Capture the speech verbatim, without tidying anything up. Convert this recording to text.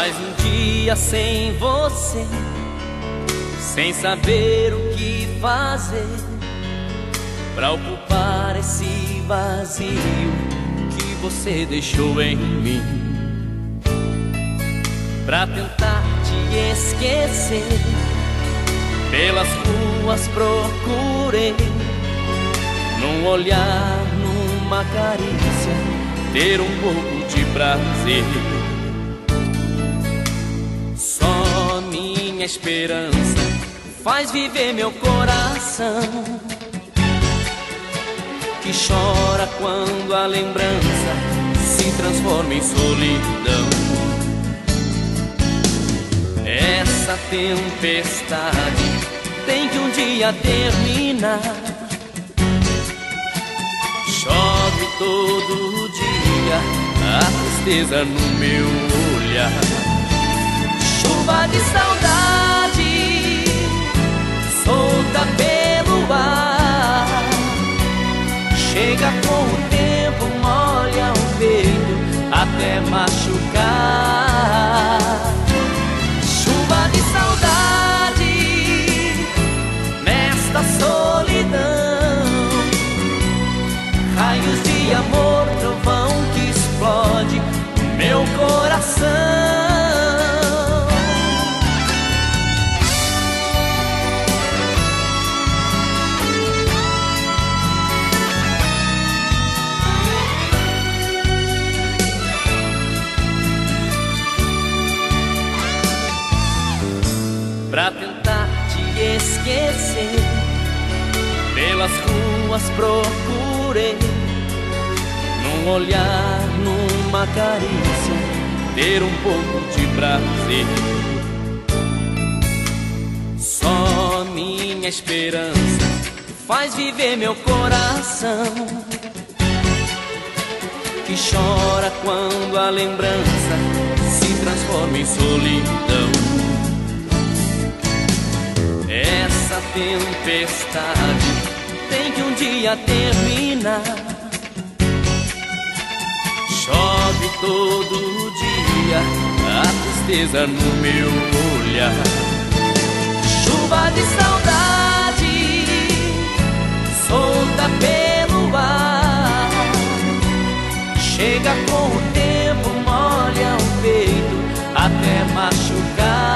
Mais um dia sem você, sem saber o que fazer pra ocupar esse vazio que você deixou em mim. Pra tentar te esquecer, pelas ruas procurei, num olhar, numa carícia, ter um pouco de prazer. Só minha esperança faz viver meu coração, que chora quando a lembrança se transforma em solidão. Essa tempestade tem que um dia terminar. Chove todo dia a tristeza no meu olhar. Chuva de saudade solta pelo ar, chega com o tempo, molha o peito até machucar. Chuva de saudade nesta solidão, raios de amor, trovão que explode meu coração. Pra tentar te esquecer, pelas ruas procurei, num olhar, numa carícia, ter um pouco de prazer. Só minha esperança faz viver meu coração, que chora quando a lembrança se transforma em solidão. Essa tempestade tem que um dia terminar. Chove todo dia a tristeza no meu olhar. Chuva de saudade solta pelo ar, chega com o tempo, molha o peito até machucar.